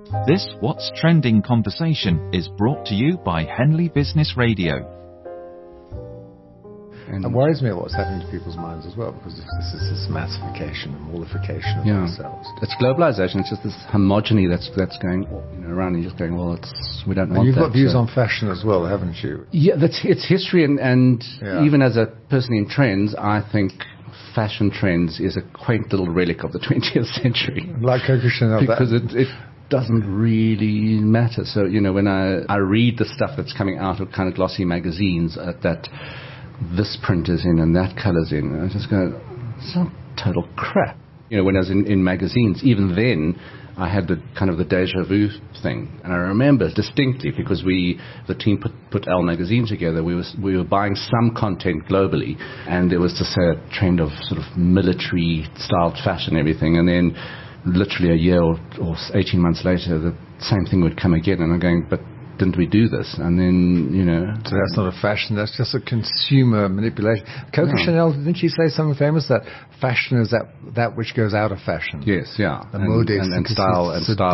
This What's Trending conversation is brought to you by Henley Business Radio. It worries me what's happening to people's minds as well, because this is this massification and multiplication of themselves. It's globalization. It's just this homogeny that's going around, and you're just going, well, we don't want that. You've got views on fashion as well, haven't you? Yeah, it's history, and even as a person in trends, I think fashion trends is a quaint little relic of the 20th century. Like Coco Chanel. Because it doesn't really matter. So, when I read the stuff that's coming out of kind of glossy magazines that this print is in and that color's in, I just go, it's not total crap. When I was in magazines, even then, I had the kind of the deja vu thing. And I remember distinctly, because the team put Elle magazine together, we were buying some content globally, and there was this trend of sort of military-styled fashion and everything, and then literally a year or 18 months later, the same thing would come again, and I'm going, but didn't we do this? And then, So that's not a fashion, that's just a consumer manipulation. Coco Chanel, didn't she say something famous, that fashion is that which goes out of fashion? Yes, yeah. And style,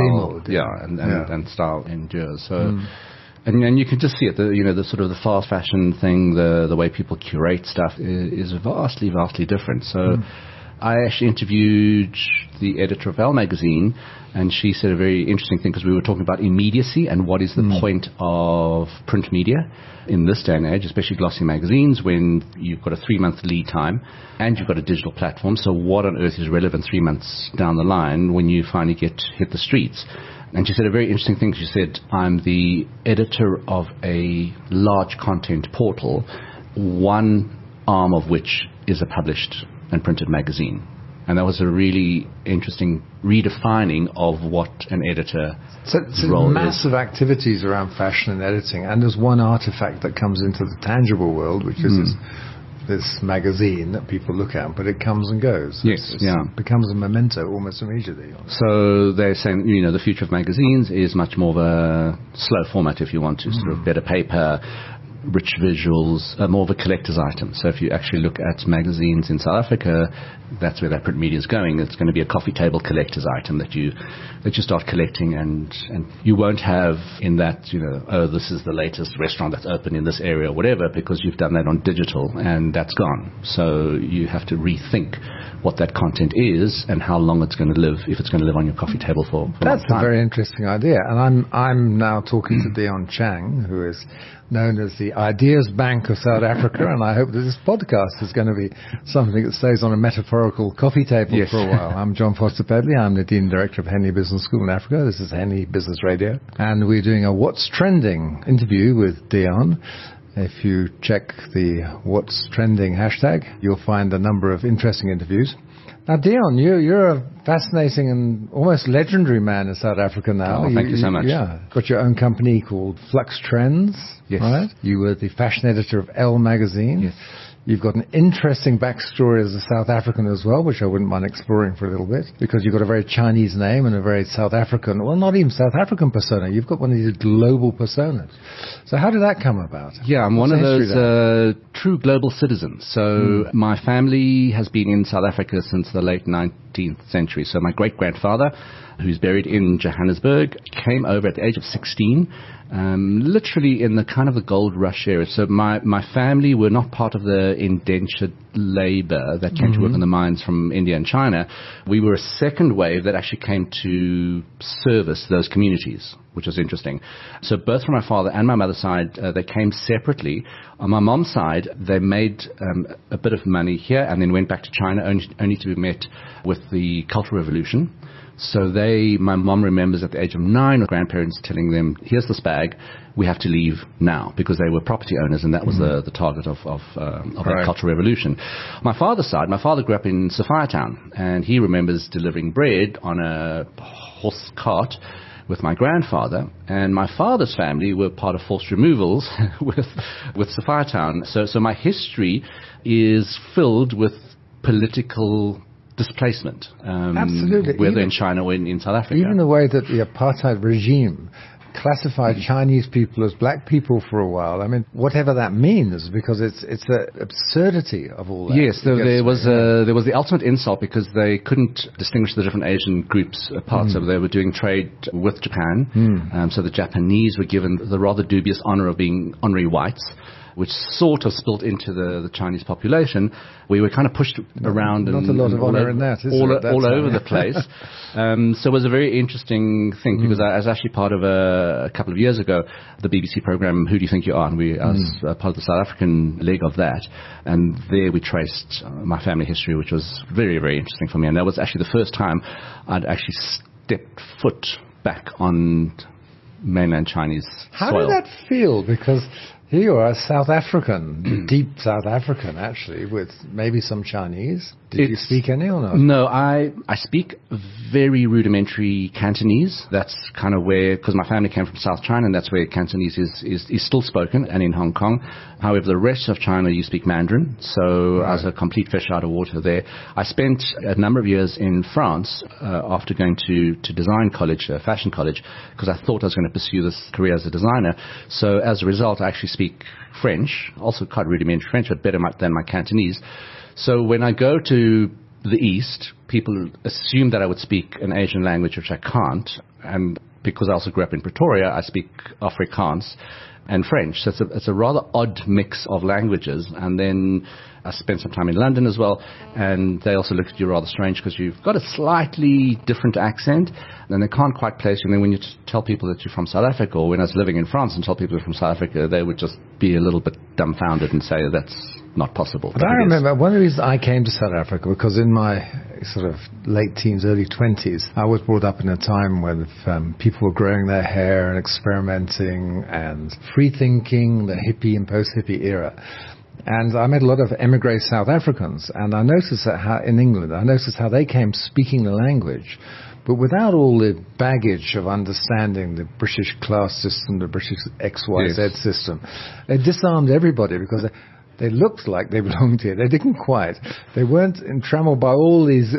and style endures. So, and you can just see it, the sort of the fast fashion thing, the way people curate stuff is vastly, vastly different. So, I actually interviewed the editor of Elle magazine, and she said a very interesting thing, because we were talking about immediacy and what is the point of print media in this day and age, especially glossy magazines, when you've got a 3-month lead time and you've got a digital platform. So what on earth is relevant 3 months down the line when you finally hit the streets? And she said a very interesting thing. She said, I'm the editor of a large content portal, one arm of which is a published and printed magazine. And that was a really interesting redefining of what an editor role is. Massive activities around fashion and editing, and there's one artifact that comes into the tangible world, which is this magazine that people look at, but it comes and goes. It becomes a memento almost immediately. So they're saying, the future of magazines is much more of a slow format, if you want to, sort of better paper, rich visuals, more of a collector's item. So if you actually look at magazines in South Africa, that's where that print media is going. It's going to be a coffee table collector's item that you start collecting, and you won't have in that, this is the latest restaurant that's open in this area or whatever, because you've done that on digital and that's gone. So you have to rethink what that content is and how long it's going to live, if it's going to live on your coffee table for That's a long time. A very interesting idea. And I'm now talking to Dion Chang, who is known as the Ideas Bank of South Africa, and I hope that this podcast is going to be something that stays on a metaphorical coffee table for a while. I'm John Foster Pedley. I'm the Dean Director of Henley Business School in Africa. This is Henley Business Radio, and we're doing a What's Trending interview with Dion. If you check the What's Trending hashtag, you'll find a number of interesting interviews. Now, Dion, you're a fascinating and almost legendary man in South Africa now. Oh, thank you so much. Got your own company called Flux Trends, right? You were the fashion editor of Elle magazine. Yes. You've got an interesting backstory as a South African as well, which I wouldn't mind exploring for a little bit, because you've got a very Chinese name and a very South African, well, not even South African persona. You've got one of these global personas. So how did that come about? Yeah, I'm one of those true global citizens. So my family has been in South Africa since the late 19th century. So my great-grandfather, who's buried in Johannesburg, came over at the age of 16, literally in the kind of the gold rush era. So my family were not part of the indentured labor that came to work in the mines from India and China. We were a second wave that actually came to service those communities, which was interesting. So both from my father and my mother's side, they came separately. On my mom's side, they made a bit of money here and then went back to China, only to be met with the Cultural Revolution. So my mom remembers at the age of 9, her grandparents telling them, here's this bag, we have to leave now, because they were property owners, and that was the target of that Cultural Revolution. My father's side, my father grew up in Sophiatown, and he remembers delivering bread on a horse cart with my grandfather, and my father's family were part of forced removals with Sophiatown. So my history is filled with political displacement, Absolutely. whether in China or in South Africa. Even the way that the apartheid regime classified Chinese people as black people for a while. I mean, whatever that means, because it's an absurdity of all that. Yes, there was the ultimate insult because they couldn't distinguish the different Asian groups apart. So they were doing trade with Japan. So the Japanese were given the rather dubious honor of being honorary whites, which sort of spilled into the Chinese population. We were kind of pushed around. Not a lot of honor in that, is there? All over the place. So it was a very interesting thing because I was actually part of a couple of years ago, the BBC program, Who Do You Think You Are? And I was part of the South African leg of that. And there we traced my family history, which was very, very interesting for me. And that was actually the first time I'd actually stepped foot back on mainland Chinese soil. How soil. did that feel? Because here you are, South African, deep South African, actually, with maybe some Chinese. Did you speak any or not? No, I speak very rudimentary Cantonese. That's kind of where, because my family came from South China, and that's where Cantonese is still spoken, and in Hong Kong. However, the rest of China, you speak Mandarin, so I was a complete fish out of water there. I spent a number of years in France after going to design college, fashion college, because I thought I was going to pursue this career as a designer. So as a result, I actually speak French, also quite rudimentary French, but better than my Cantonese. So when I go to the East, people assume that I would speak an Asian language, which I can't. And because I also grew up in Pretoria, I speak Afrikaans and French. So it's a rather odd mix of languages. And then I spent some time in London as well, and they also look at you rather strange because you've got a slightly different accent, and they can't quite place you. And then when you tell people that you're from South Africa, or when I was living in France and tell people you're from South Africa, they would just be a little bit dumbfounded and say that's not possible. But I remember one of the reasons I came to South Africa, because in my sort of late teens, early 20s, I was brought up in a time when people were growing their hair and experimenting and free thinking, the hippie and post-hippie era. And I met a lot of emigre South Africans, and I noticed that in England, I noticed how they came speaking the language, but without all the baggage of understanding the British class system, the British XYZ system. They disarmed everybody because they looked like they belonged here. They didn't quite. They weren't trammeled by all these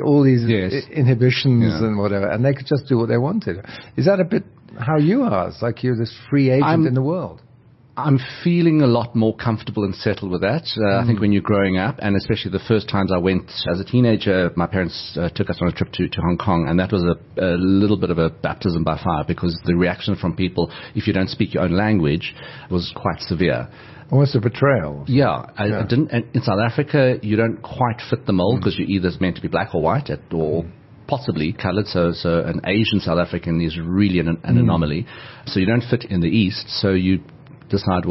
inhibitions and whatever, and they could just do what they wanted. Is that a bit how you are? It's like you're this free agent in the world. I'm feeling a lot more comfortable and settled with that. I think when you're growing up, and especially the first times I went as a teenager, my parents took us on a trip to Hong Kong, and that was a little bit of a baptism by fire, because the reaction from people, if you don't speak your own language, was quite severe. Almost a betrayal. Yeah. I didn't. And in South Africa, you don't quite fit the mold because you're either meant to be black or white, or possibly coloured. So an Asian South African is really an anomaly. So you don't fit in the East. So you decide,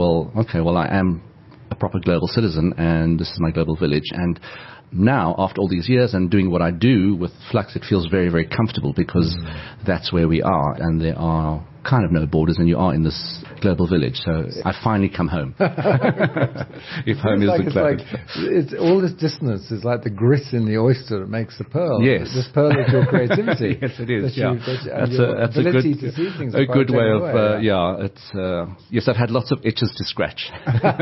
I am a proper global citizen, and this is my global village. And now, after all these years and doing what I do with Flux, it feels very, very comfortable, because that's where we are, and there are kind of no borders, and you are in this global village. So I finally come home. If home is the globe. It's all this distance is like the grit in the oyster that makes the pearl. Yes. This pearl is your creativity. Yes, it is. That's a good way of, yes, I've had lots of itches to scratch.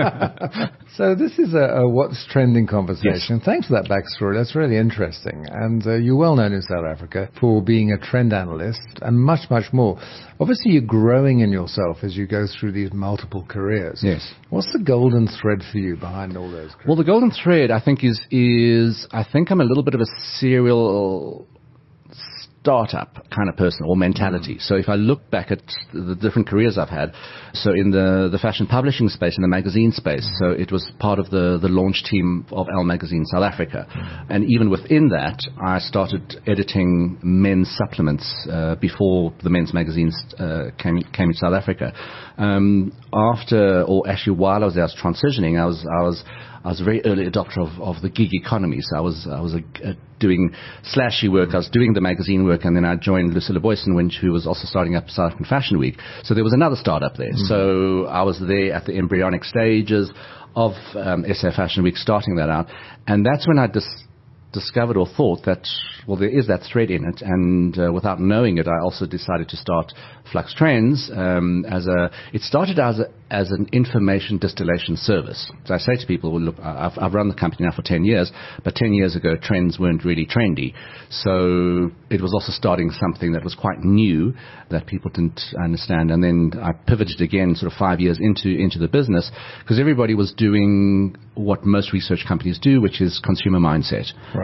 So this is a what's trending conversation. Yes. Thanks for that backstory. That's really interesting. And you're well known in South Africa for being a trend analyst and much, much more. Obviously, you're growing in yourself as you go through these multiple careers. Yes. What's the golden thread for you behind all those careers? Well, the golden thread, I think, is I think I'm a little bit of a serial startup kind of person, or mentality. So if I look back at the different careers I've had, so in the fashion publishing space, in the magazine space, so it was part of the launch team of Elle Magazine South Africa. And even within that, I started editing men's supplements before the men's magazines came in South Africa. While I was transitioning, I was a very early adopter of the gig economy. So I was doing slashy work. I was doing the magazine work, and then I joined Lucilla Boyson, who was also starting up South African Fashion Week. So there was another startup there. So I was there at the embryonic stages of SA Fashion Week, starting that out. And that's when I discovered or thought that, there is that thread in it, and without knowing it, I also decided to start Flux Trends. It started as as an information distillation service. So I say to people, well, look, I've run the company now for 10 years, but 10 years ago, trends weren't really trendy. So it was also starting something that was quite new that people didn't understand. And then I pivoted again sort of 5 years into the business because everybody was doing what most research companies do, which is consumer mindset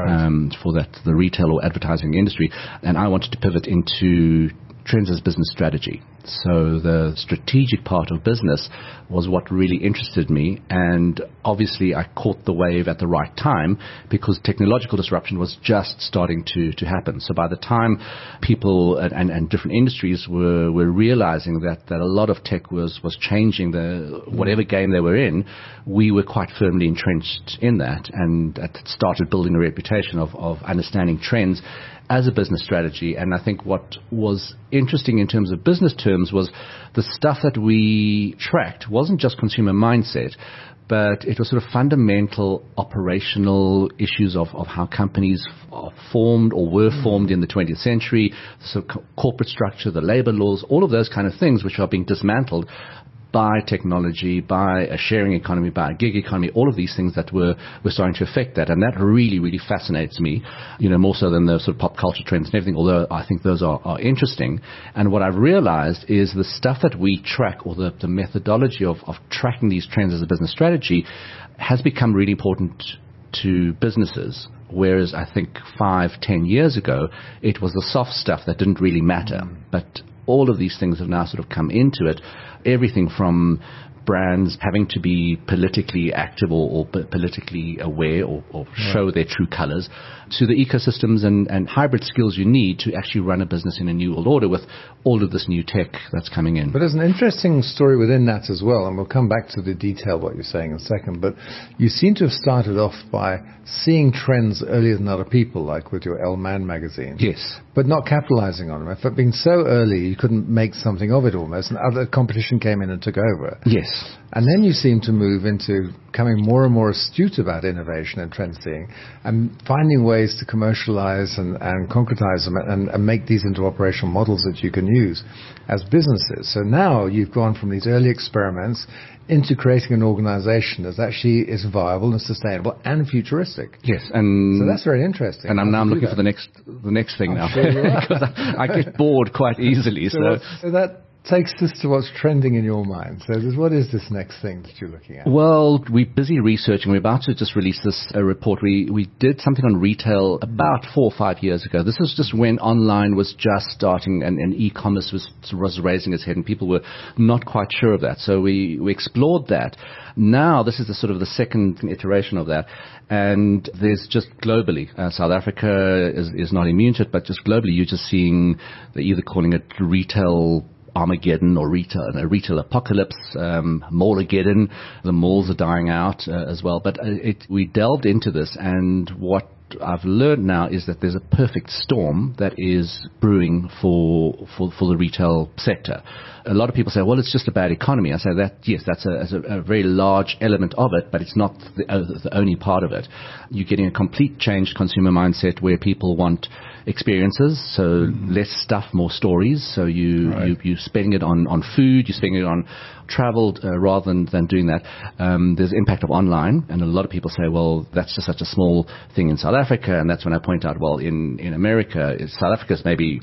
for the retail or advertising industry. And I wanted to pivot into trends as business strategy. So the strategic part of business was what really interested me, and obviously I caught the wave at the right time because technological disruption was just starting to happen. So by the time people and different industries were realizing that a lot of tech was changing whatever game they were in, we were quite firmly entrenched in that, and started building a reputation of understanding trends as a business strategy. And I think what was interesting in terms of business terms was the stuff that we tracked wasn't just consumer mindset, but it was sort of fundamental operational issues of how companies are formed or were formed in the 20th century, so corporate structure, the labor laws, all of those kind of things which are being dismantled by technology, by a sharing economy, by a gig economy, all of these things that were starting to affect that. And that really, really fascinates me, more so than the sort of pop culture trends and everything, although I think those are interesting. And what I've realized is the stuff that we track, or the methodology of tracking these trends as a business strategy, has become really important to businesses. Whereas I think 5-10 years ago, it was the soft stuff that didn't really matter. But all of these things have now sort of come into it. Everything from brands having to be politically active or politically aware or show their true colors, to the ecosystems and hybrid skills you need to actually run a business in a new world order with all of this new tech that's coming in. But there's an interesting story within that as well, and we'll come back to the detail of what you're saying in a second. But you seem to have started off by seeing trends earlier than other people, like with your Elle Man magazine. Yes. But not capitalizing on them. If being so early, you couldn't make something of it almost, and other competition came in and took over. Yes. And then you seem to move into becoming more and more astute about innovation and trend seeing, and finding ways to commercialize and concretize them and make these into operational models that you can use as businesses. So now you've gone from these early experiments into creating an organization that actually is viable and sustainable and futuristic. Yes, and so that's very interesting. And I'm looking for the next thing now, sure because I get bored quite easily. So that takes us to what's trending in your mind. So what is this next thing that you're looking at? Well, we're busy researching. We're about to just release this report. We did something on retail about 4 or 5 years ago. This was just when online was just starting and e-commerce was raising its head, and people were not quite sure of that. So we explored that. Now this is the second iteration of that. And there's just globally, South Africa is not immune to it, but just globally you're just seeing, they're either calling it retail Armageddon or a retail apocalypse, Mallageddon. The malls are dying out as well. But we delved into this, and what I've learned now is that there's a perfect storm that is brewing for the retail sector. A lot of people say, well, it's just a bad economy. I say that, yes, that's a very large element of it, but it's not the only part of it. You're getting a complete changed consumer mindset where people want experiences, so less stuff, more stories. So you're spending it on food, you're spending it on travel rather than doing that. There's impact of online, and a lot of people say, well, that's just such a small thing in South Africa, and that's when I point out, well, in America, South Africa is maybe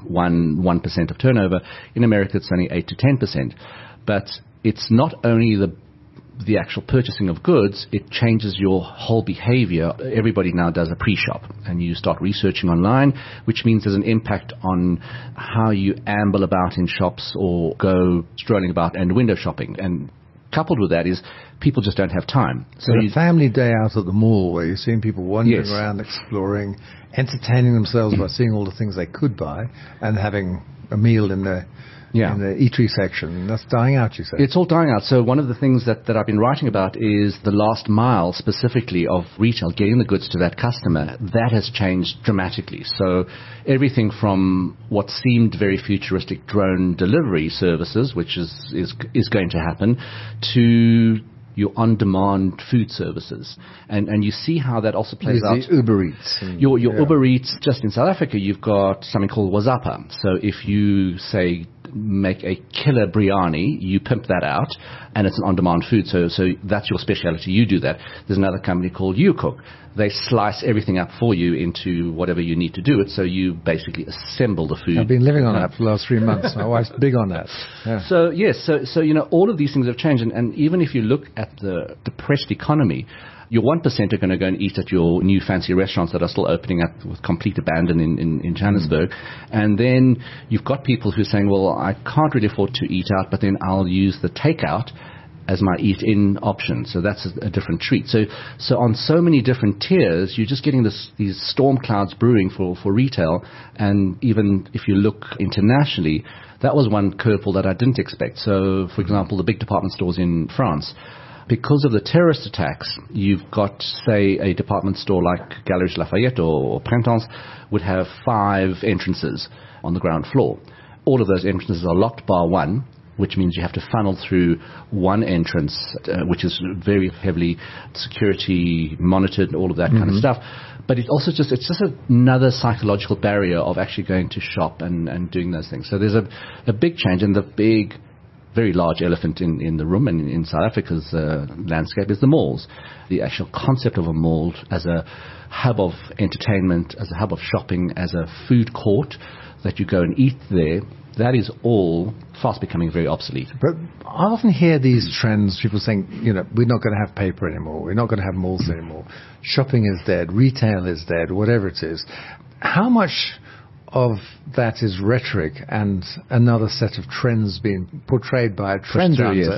1% of turnover. In America, it's only 8 to 10%. But it's not only the actual purchasing of goods, it changes your whole behavior. Everybody now does a pre-shop, and you start researching online, which means there's an impact on how you amble about in shops or go strolling about and window shopping. And coupled with that is people just don't have time. So a family day out at the mall where you're seeing people wandering around, exploring, entertaining themselves by seeing all the things they could buy and having a meal in the eatery section. That's dying out, you say? It's all dying out. So one of the things that I've been writing about is the last mile specifically of retail, getting the goods to that customer. That has changed dramatically. So everything from what seemed very futuristic drone delivery services, which is going to happen, to your on-demand food services. And you see how that also plays out. The Uber Eats. Your Uber Eats, just in South Africa, you've got something called WhatsApp. So if you, say, make a killer biryani, you pimp that out, and it's an on-demand food, so that's your specialty, you do that. There's another company called YouCook. They slice everything up for you into whatever you need to do it, so you basically assemble the food. I've been living on that for the last 3 months. My wife's big on that. Yeah. So, yes, so all of these things have changed, and even if you look at the depressed economy, your 1% are going to go and eat at your new fancy restaurants that are still opening up with complete abandon in Johannesburg. And then you've got people who are saying, well, I can't really afford to eat out, but then I'll use the takeout as my eat-in option. So that's a different treat. So on so many different tiers, you're just getting these storm clouds brewing for retail. And even if you look internationally, that was one curveball that I didn't expect. So, for example, the big department stores in France, because of the terrorist attacks, you've got, say, a department store like Galeries Lafayette or Printemps would have 5 entrances on the ground floor. All of those entrances are locked bar one, which means you have to funnel through one entrance, which is very heavily security monitored, all of that kind of stuff. But it's just another psychological barrier of actually going to shop and doing those things. So there's a big change, and the big, very large elephant in the room and in South Africa's landscape is the malls. The actual concept of a mall as a hub of entertainment, as a hub of shopping, as a food court that you go and eat there, that is all fast becoming very obsolete. But I often hear these trends, people saying, we're not going to have paper anymore, we're not going to have malls anymore, shopping is dead, retail is dead, whatever it is. How much of that is rhetoric and another set of trends being portrayed by a trend hunter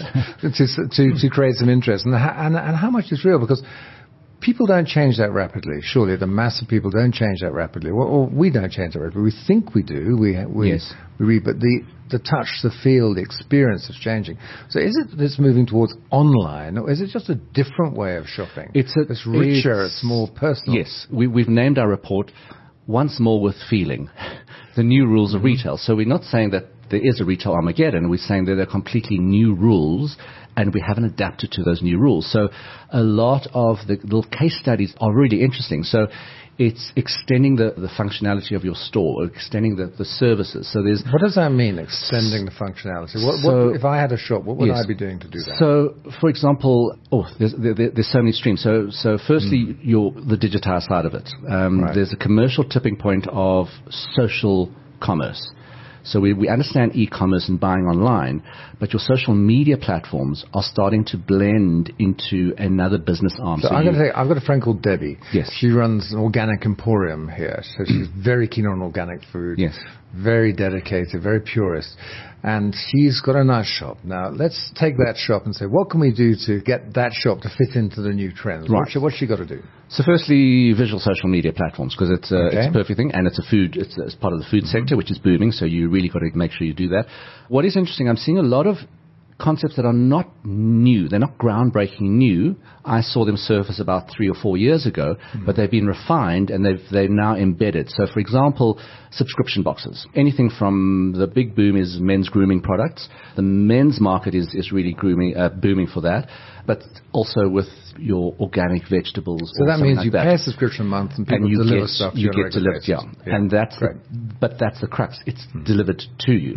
to create some interest? And how much is real? Because people don't change that rapidly. Surely the mass of people don't change that rapidly. Or we don't change that rapidly. We think we do. We read, but the touch, the feel, the experience is changing. So is it this moving towards online, or is it just a different way of shopping? It's richer, it's more personal. Yes, we've named our report Once More with Feeling, the new rules of retail. So we're not saying that there is a retail Armageddon. We're saying that there are completely new rules, and we haven't adapted to those new rules. So a lot of the little case studies are really interesting. So it's extending the functionality of your store, or extending the services. So there's... What does that mean, extending the functionality? What if I had a shop, what would I be doing to do that? So, for example, there's so many streams. So firstly, the digitized side of it. Right. There's a commercial tipping point of social commerce. So we understand e-commerce and buying online, but your social media platforms are starting to blend into another business arm. So I've got a friend called Debbie. Yes. She runs an organic emporium here. So she's very keen on organic food. Yes. Very dedicated, very purist. And she's got a nice shop. Now, let's take that shop and say, what can we do to get that shop to fit into the new trends? Right. What's she got to do? So firstly, visual social media platforms, because it's a perfect thing, and it's part of the food sector, which is booming, so you really got to make sure you do that. What is interesting, I'm seeing a lot of concepts that are not new. They're not groundbreaking new. I saw them surface about 3 or 4 years ago, but they've been refined and they're now embedded. So, for example, subscription boxes. Anything from the big boom is men's grooming products. The men's market is really booming for that, but also with your organic vegetables. So that means like you pay a subscription month and people deliver stuff to you get delivered, yeah. And that's but that's the crux. It's delivered to you.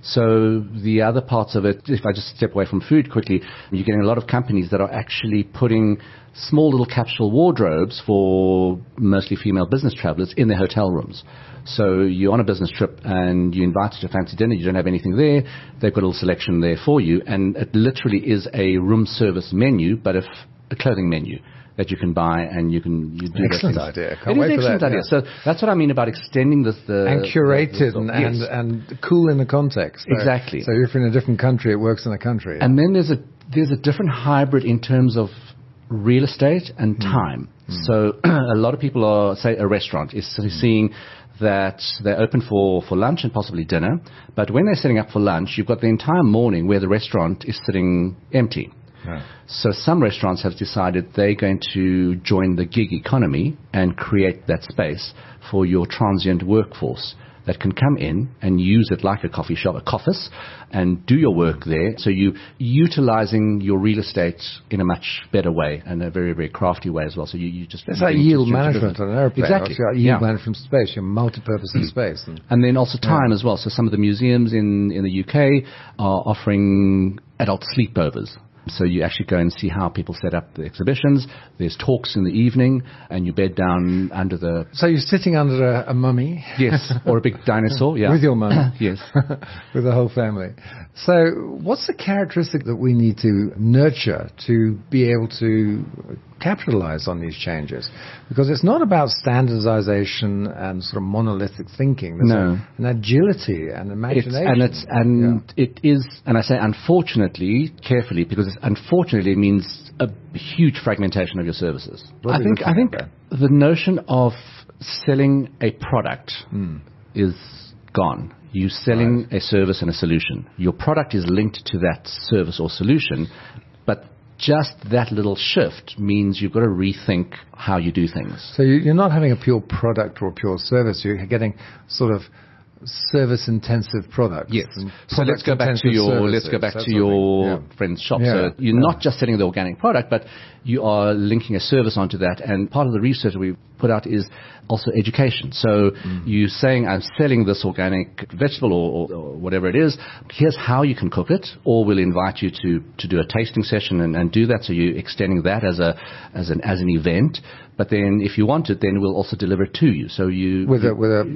So the other parts of it, if I just step away from food quickly, you're getting a lot of companies that are actually putting small little capsule wardrobes for mostly female business travelers in their hotel rooms. So you're on a business trip and you're invited to a fancy dinner, you don't have anything there, they've got a little selection there for you, and it literally is a room service menu, but a clothing menu that you can buy, and you do excellent idea. Can't wait for that. Excellent idea. Yeah. So that's what I mean about extending this. And curated and cool in the context. So, exactly. So if you're in a different country, it works in a country. And then there's a different hybrid in terms of real estate and time. So a lot of people are, say, a restaurant is seeing that they're open for lunch and possibly dinner, but when they're setting up for lunch, you've got the entire morning where the restaurant is sitting empty. Yeah. So some restaurants have decided they're going to join the gig economy and create that space for your transient workforce that can come in and use it like a coffee shop, a office, and do your work there. So you utilizing your real estate in a much better way and a very, very crafty way as well. So you just... It's like yield management on an airplane. Exactly. Like yield management space, your multi-purpose space. And then also time as well. So some of the museums in the UK are offering adult sleepovers. So you actually go and see how people set up the exhibitions. There's talks in the evening, and you bed down under the... So you're sitting under a mummy? Yes, or a big dinosaur, yeah. With your mummy? Yes. With the whole family. So what's the characteristic that we need to nurture to be able to capitalize on these changes? Because it's not about standardization and sort of monolithic thinking. There's an agility and imagination. It is, and I say unfortunately, carefully, because unfortunately it means a huge fragmentation of your services. I think the notion of selling a product is gone. You're selling a service and a solution. Your product is linked to that service or solution, but just that little shift means you've got to rethink how you do things. So you're not having a pure product or a pure service. You're getting sort of service-intensive products. Yes. So let's go back to your friend's shop. Yeah. So you're not just selling the organic product, but you are linking a service onto that. And part of the research we've put out is also education. So you're saying, I'm selling this organic vegetable or whatever it is. Here's how you can cook it, or we'll invite you to do a tasting session and do that. So you're extending that as an event. But then if you want it, then we'll also deliver it to you. So with a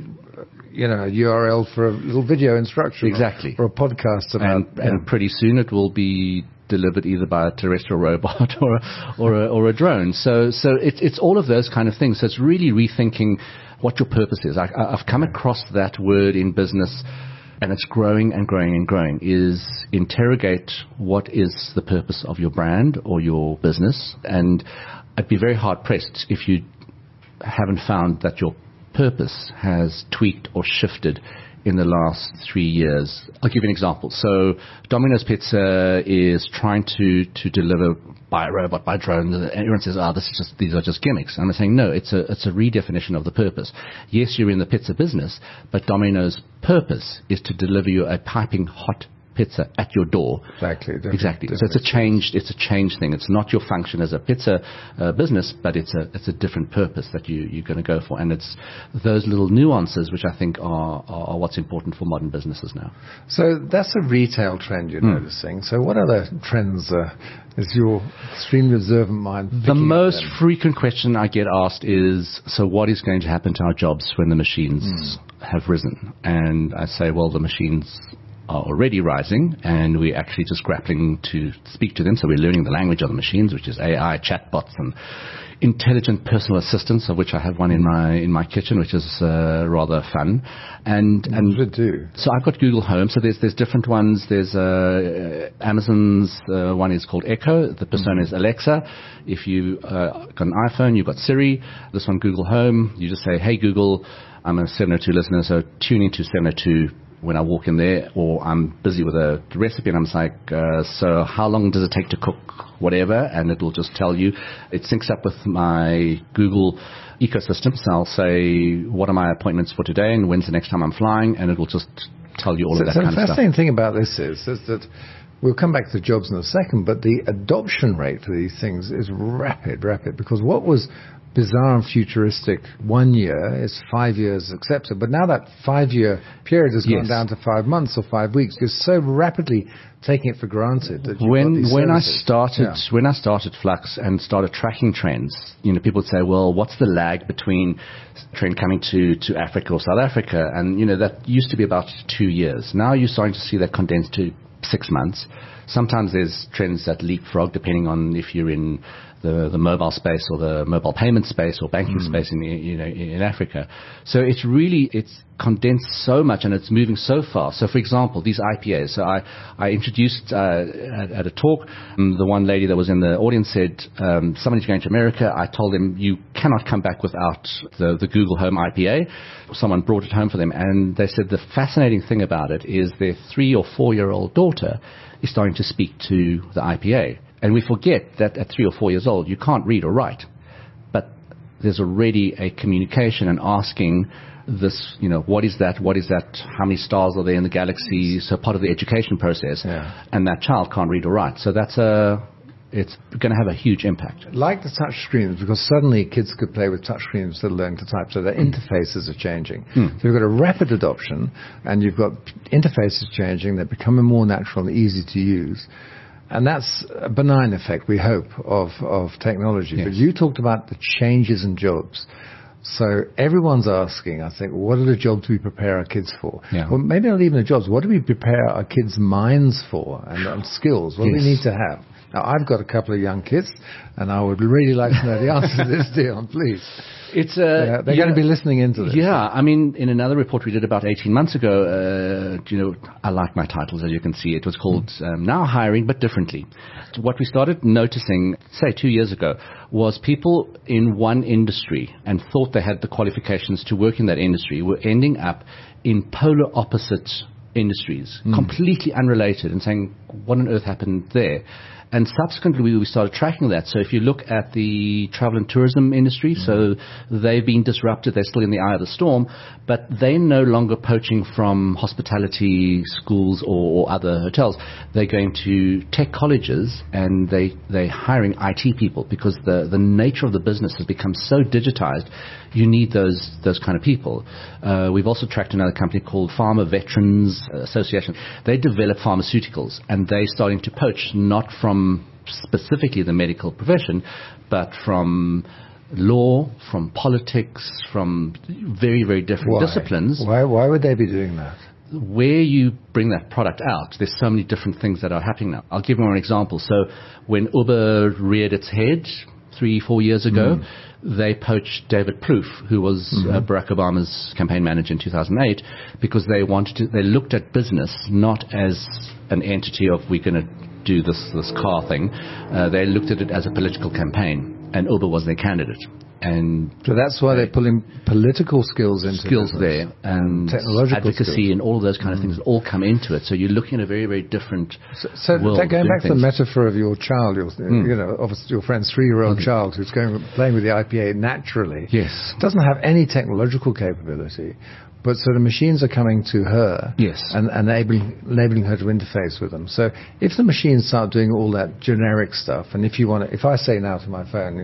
URL for a little video instruction. Exactly. Or a podcast about... And pretty soon it will be delivered either by a terrestrial robot or a drone. So it's all of those kind of things. So it's really rethinking what your purpose is. I've come across that word in business, and it's growing and growing and growing, is interrogate what is the purpose of your brand or your business. And I'd be very hard-pressed if you haven't found that your purpose has tweaked or shifted in the last 3 years. I'll give you an example. So Domino's Pizza is trying to deliver by a robot, by drone. Everyone says, these are just gimmicks. And I'm saying, no, it's a redefinition of the purpose. Yes, you're in the pizza business, but Domino's purpose is to deliver you a piping hot pizza at your door. Exactly. So it's a change thing. It's not your function as a pizza business, but it's a different purpose that you're going to go for. And it's those little nuances which I think are what's important for modern businesses now. So that's a retail trend you're noticing. So what other trends is your extremely observant mind picking The most frequent question I get asked is, so what is going to happen to our jobs when the machines have risen? And I say, well, the machines are already rising, and we're actually just grappling to speak to them. So we're learning the language of the machines, which is AI, chatbots, and intelligent personal assistants, of which I have one in my kitchen, which is rather fun. And so I've got Google Home. So there's different ones. There's Amazon's one is called Echo. The persona is Alexa. If you got an iPhone, you've got Siri. This one, Google Home. You just say, "Hey Google, I'm a 702 listener, so tune into 702." When I walk in there, or I'm busy with a recipe, and I'm just like, so how long does it take to cook whatever? And it will just tell you. It syncs up with my Google ecosystem. So I'll say, what are my appointments for today, and when's the next time I'm flying? And it will just tell you all of that kind of stuff. The fascinating thing about this is that we'll come back to the jobs in a second, but the adoption rate for these things is rapid, because what was bizarre and futuristic 1 year is 5 years accepted. But now that 5-year period has gone down to 5 months or 5 weeks. You're so rapidly taking it for granted that when I started Flux and started tracking trends, people would say, well, what's the lag between trend coming to Africa or South Africa? And that used to be about 2 years. Now you're starting to see that condensed to 6 months. Sometimes there's trends that leapfrog depending on if you're in the mobile space or the mobile payment space or banking space in Africa. So it's condensed so much and it's moving so fast. So for example, these IPAs. So I introduced at a talk, the one lady that was in the audience said, somebody's going to America. I told them, you cannot come back without the Google Home IPA. Someone brought it home for them, and they said the fascinating thing about it is their 3 or 4-year-old daughter is starting to speak to the IPA. And we forget that at 3 or 4 years old, you can't read or write. But there's already a communication and asking this, what is that? What is that? How many stars are there in the galaxy? So part of the education process. Yeah. And that child can't read or write. So it's going to have a huge impact. Like the touch screens, because suddenly kids could play with touch screens to learn to type, so their interfaces are changing. So you've got a rapid adoption, and you've got interfaces changing, they're becoming more natural and easy to use. And that's a benign effect, we hope, of technology. Yes. But you talked about the changes in jobs. So everyone's asking, I think, what are the jobs we prepare our kids for? Yeah. Well, maybe not even the jobs. What do we prepare our kids' minds for and skills? What do we need to have? Now, I've got a couple of young kids, and I would really like to know the answer to this, Dion, please. They're going to be listening into this. Yeah, I mean, in another report we did about 18 months ago, I like my titles, as you can see. It was called Now Hiring, But Differently. What we started noticing, say 2 years ago, was people in one industry and thought they had the qualifications to work in that industry were ending up in polar opposite industries, completely unrelated, and saying, what on earth happened there? And subsequently, we started tracking that. So if you look at the travel and tourism industry, so they've been disrupted. They're still in the eye of the storm, but they're no longer poaching from hospitality schools or other hotels. They're going to tech colleges, and they're hiring IT people because the nature of the business has become so digitized. You need those kind of people. We've also tracked another company called Pharma Veterans Association. They develop pharmaceuticals, and they're starting to poach not from specifically the medical profession, but from law, from politics, from very, very different disciplines. Why would they be doing that? Where you bring that product out, there's so many different things that are happening now. I'll give you one example. So when Uber reared its head 3-4 years ago, they poached David Plouffe, who was Barack Obama's campaign manager in 2008, because they looked at business not as an entity of we're going to do this car thing. They looked at it as a political campaign, and Uber was their candidate. And so that's why they're pulling political skills into skills business. there, and technological advocacy skills. And all of those kind of things all come into it. So you're looking at a very, very different world. Going back to the metaphor of your child, obviously your friend's 3-year-old child who's playing with the IPA naturally. Yes, doesn't have any technological capability. But so the machines are coming to her, yes, and enabling her to interface with them. So if the machines start doing all that generic stuff, and if I say now to my phone,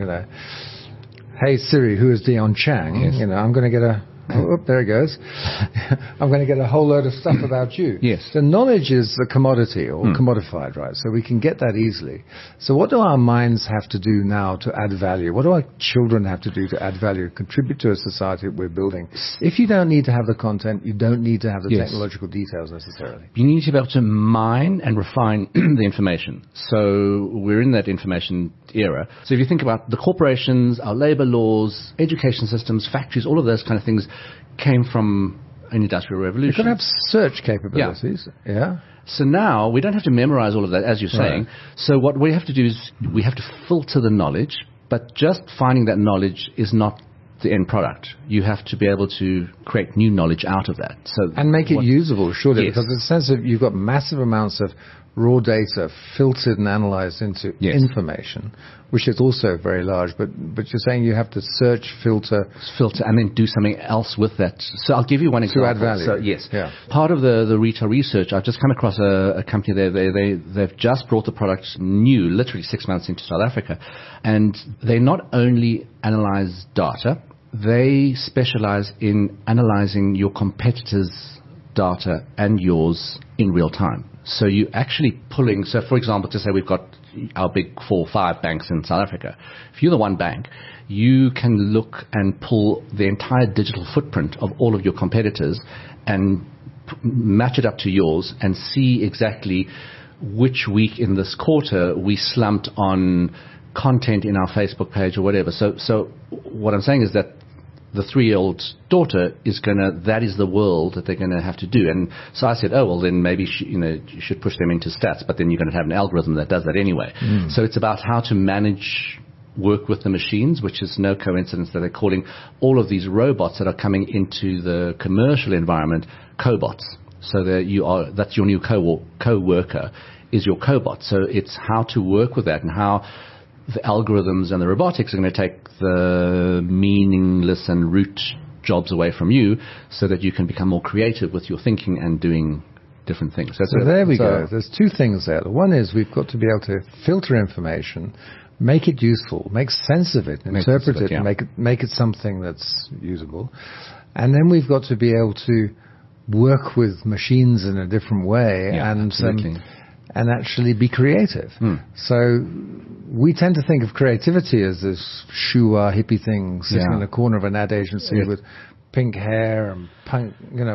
hey Siri, who is Dion Chang? Yes. I'm going to get there it goes. I'm going to get a whole load of stuff about you. Yes. So knowledge is a commodity or commodified, right? So we can get that easily. So what do our minds have to do now to add value? What do our children have to do to add value, contribute to a society that we're building? If you don't need to have the content, you don't need to have the technological details necessarily. You need to be able to mine and refine the information. So we're in that information era. So if you think about the corporations, our labor laws, education systems, factories, all of those kind of things came from an industrial revolution. You can have search capabilities. Yeah. So now we don't have to memorize all of that, as you're saying. Right. So what we have to do is we have to filter the knowledge, but just finding that knowledge is not the end product. You have to be able to create new knowledge out of that. And make it usable, surely, Yes. because in the sense of you've got massive amounts of raw data filtered and analyzed into information, which is also very large. But you're saying you have to search, filter, and then do something else with that. So I'll give you one example. To add value. So yes, part of the retail research, I've just come across a company there. They've just brought the product new, literally 6 months into South Africa, and they not only analyze data, they specialize in analyzing your competitors' data and yours in real time. So you're actually pulling, so for example, to say we've got our big 4 or 5 banks in South Africa. If you're the one bank, you can look and pull the entire digital footprint of all of your competitors and match it up to yours and see exactly which week in this quarter we slumped on content in our Facebook page or whatever. So what I'm saying is that the 3-year-old daughter that is the world that they're going to have to do. And so I said, oh, well, then maybe you should push them into stats, but then you're going to have an algorithm that does that anyway. So it's about how to work with the machines, which is no coincidence that they're calling all of these robots that are coming into the commercial environment cobots. So that's your new co-worker is your cobot. So it's how to work with that and how the algorithms and the robotics are going to take the meaningless and root jobs away from you so that you can become more creative with your thinking and doing different things. So there we go. There's two things there. One is we've got to be able to filter information, make it useful, make sense of it, interpret it, yeah. make it something that's usable. And then we've got to be able to work with machines in a different way and actually be creative. So we tend to think of creativity as this shoo-ah hippie thing sitting in the corner of an ad agency with pink hair and punk.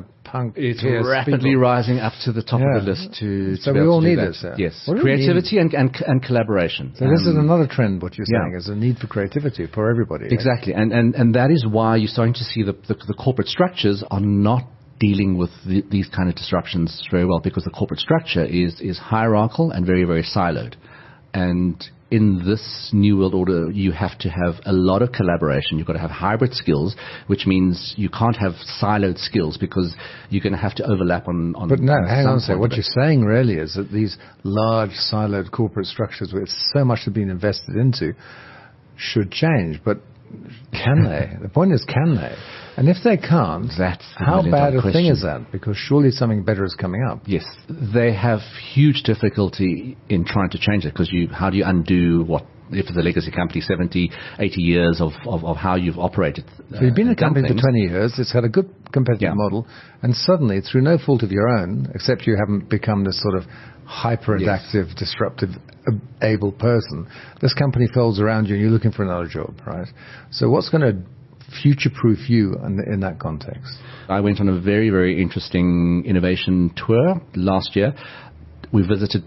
It's rapidly rising up to the top of the list to so be we able all to do need that. it, sir. Yes, creativity and collaboration. So this is another trend. What you're saying is a need for creativity for everybody. Exactly, and that is why you're starting to see the corporate structures are not dealing with these kind of disruptions very well, because the corporate structure is hierarchical and very, very siloed. And in this new world order, you have to have a lot of collaboration. You've got to have hybrid skills, which means you can't have siloed skills because you're going to have to overlap on. But no, hang on a second. What you're saying really is that these large siloed corporate structures, with so much have been invested into, should change. But can they? The point is, can they? And if they can't, how bad a thing is that? Because surely something better is coming up. Yes. They have huge difficulty in trying to change it, because how do you undo what, if it's a legacy company, 70, 80 years of how you've operated? So you've been in a company for 20 years, it's had a good competitive model, and suddenly, through no fault of your own, except you haven't become this sort of hyper-adaptive, disruptive, able person, this company folds around you and you're looking for another job, right? So what's going to future-proof you in that context? I went on a very, very interesting innovation tour last year. We visited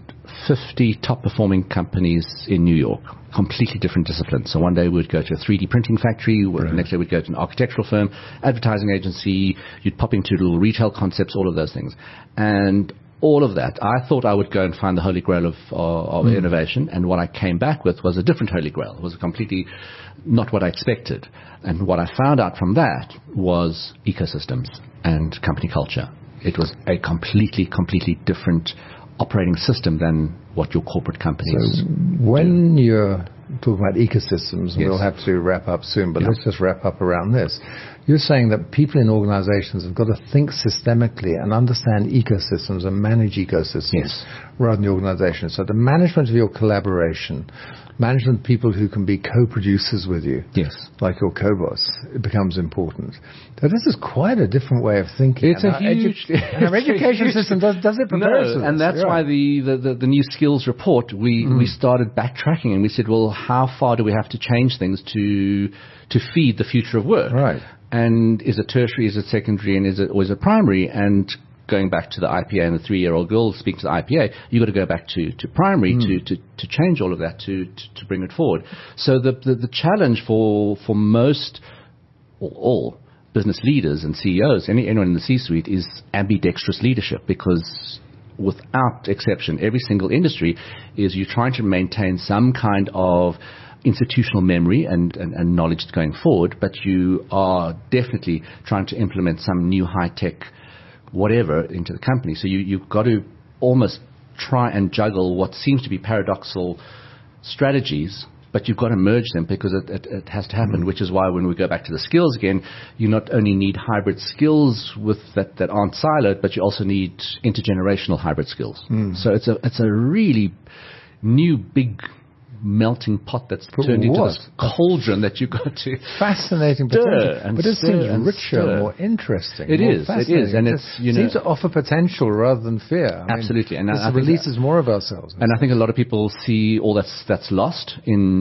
50 top-performing companies in New York, completely different disciplines. So one day we'd go to a 3D printing factory, the next day we'd go to an architectural firm, advertising agency, you'd pop into little retail concepts, all of those things. And all of that, I thought I would go and find the holy grail of innovation, and what I came back with was a different holy grail. It was completely not what I expected. And what I found out from that was ecosystems and company culture. It was a completely different operating system than what your corporate companies when you're talking about ecosystems, and we'll have to wrap up soon, but let's just wrap up around this. You're saying that people in organizations have got to think systemically and understand ecosystems and manage ecosystems rather than the organization. So the management of your collaboration, management of people who can be co-producers with you, like your co-boss, it becomes important. So this is quite a different way of thinking. It's a huge... and our education system does it prepare us for this? And that's why the new skills report, we started backtracking and we said, well, how far do we have to change things to feed the future of work? Right. And is it tertiary, is it secondary, and is it primary? And going back to the IPA and the 3-year-old girl speaking to the IPA, you've got to go back to primary to change all of that, to bring it forward. So the challenge for most, or all, business leaders and CEOs, anyone in the C-suite, is ambidextrous leadership, because without exception, every single industry is you're trying to maintain some kind of institutional memory and knowledge going forward, but you are definitely trying to implement some new high-tech whatever into the company. So you've got to almost try and juggle what seems to be paradoxical strategies, but you've got to merge them because it has to happen, which is why when we go back to the skills again, you not only need hybrid skills with that aren't siloed, but you also need intergenerational hybrid skills. So it's a really new big melting pot that's turned into this cauldron that you've got to fascinating potential, but it seems richer, more interesting. It is, and it seems to offer potential rather than fear. Absolutely, and it releases more of ourselves. And I think a lot of people see all that's lost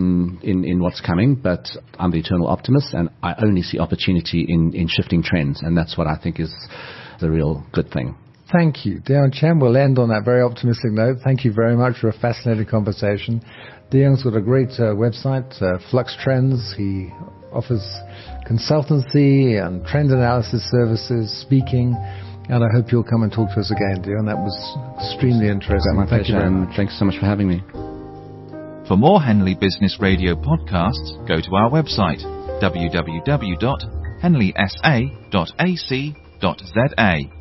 in what's coming, but I'm the eternal optimist, and I only see opportunity in shifting trends, and that's what I think is the real good thing. Thank you, Deon Chen. We'll end on that very optimistic note. Thank you very much for a fascinating conversation. Deon's got a great website, Flux Trends. He offers consultancy and trend analysis services, speaking, and I hope you'll come and talk to us again, Deon. That was extremely interesting. My pleasure, and thanks so much for having me. For more Henley Business Radio podcasts, go to our website, www.henleysa.ac.za.